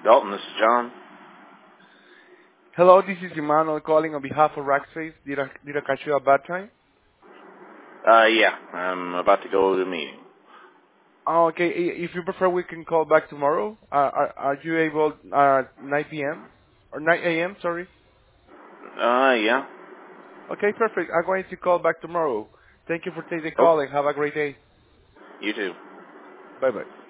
Dalton, this is John. Hello, this is Emmanuel calling on behalf of Rackspace. Did I catch you at a bad time? Yeah, I'm about to go to a meeting. Oh, okay. If you prefer, we can call back tomorrow. Are you able 9 p.m. or 9 a.m.? Sorry. Yeah. Okay, perfect. I'm going to call back tomorrow. Thank you for taking the Oh, call and have a great day. you too. Bye bye.